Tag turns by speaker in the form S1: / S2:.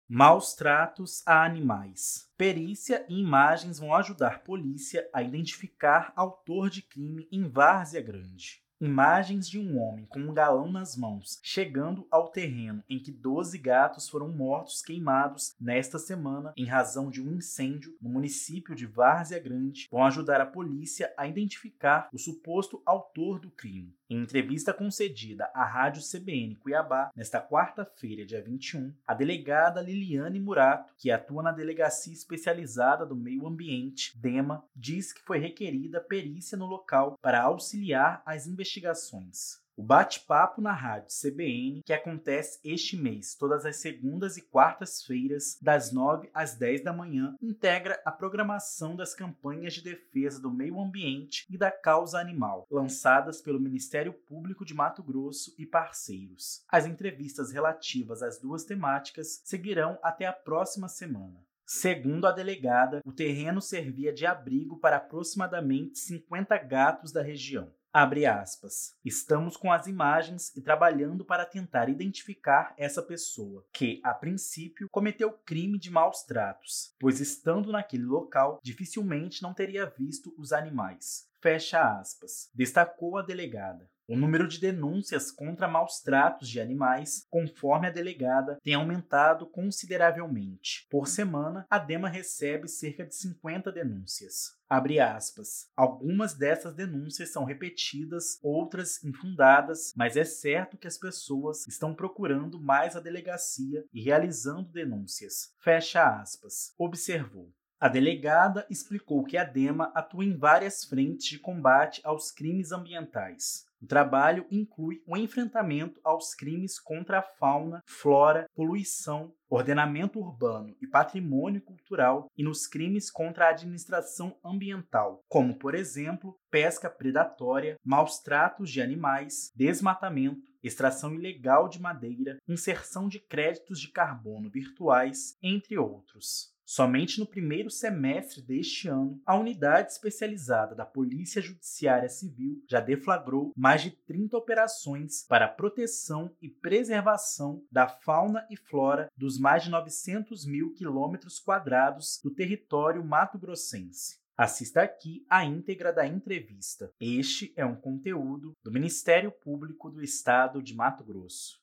S1: Maus tratos a animais. Perícia e imagens vão ajudar polícia a identificar autor de crime em Várzea Grande. Imagens de um homem com um galão nas mãos chegando ao terreno em que 12 gatos foram mortos queimados nesta semana em razão de um incêndio no município de Várzea Grande vão ajudar a polícia a identificar o suposto autor do crime. Em entrevista concedida à Rádio CBN Cuiabá, nesta quarta-feira, dia 21, a delegada Liliane Murato, que atua na Delegacia Especializada do Meio Ambiente, DEMA, diz que foi requerida perícia no local para auxiliar as investigações. O bate-papo na Rádio CBN, que acontece este mês, todas as segundas e quartas-feiras, das 9 às 10 da manhã, integra a programação das campanhas de defesa do meio ambiente e da causa animal, lançadas pelo Ministério Público de Mato Grosso e parceiros. As entrevistas relativas às duas temáticas seguirão até a próxima semana. Segundo a delegada, o terreno servia de abrigo para aproximadamente 50 gatos da região. Abre aspas. Estamos com as imagens e trabalhando para tentar identificar essa pessoa, que, a princípio, cometeu crime de maus tratos, pois estando naquele local, dificilmente não teria visto os animais. Fecha aspas. Destacou a delegada. O número de denúncias contra maus tratos de animais, conforme a delegada, tem aumentado consideravelmente. Por semana, a DEMA recebe cerca de 50 denúncias. Abre aspas. Algumas dessas denúncias são repetidas, outras infundadas, mas é certo que as pessoas estão procurando mais a delegacia e realizando denúncias. Fecha aspas. Observou. A delegada explicou que a DEMA atua em várias frentes de combate aos crimes ambientais. O trabalho inclui o enfrentamento aos crimes contra a fauna, flora, poluição, ordenamento urbano e patrimônio cultural e nos crimes contra a administração ambiental, como, por exemplo, pesca predatória, maus tratos de animais, desmatamento, extração ilegal de madeira, inserção de créditos de carbono virtuais, entre outros. Somente no primeiro semestre deste ano, a unidade especializada da Polícia Judiciária Civil já deflagrou mais de 30 operações para a proteção e preservação da fauna e flora dos mais de 900 mil quilômetros quadrados do território mato-grossense. Assista aqui a íntegra da entrevista. Este é um conteúdo do Ministério Público do Estado de Mato Grosso.